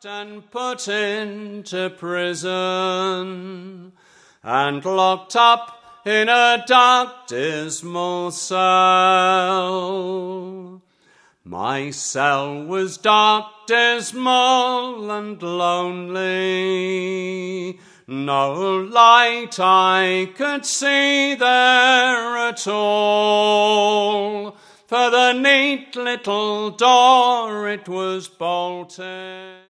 and put into prison, and locked up in a dark, dismal cell. My cell was dark, dismal, and lonely. No light I could see there at all, for the neat little door, it was bolted.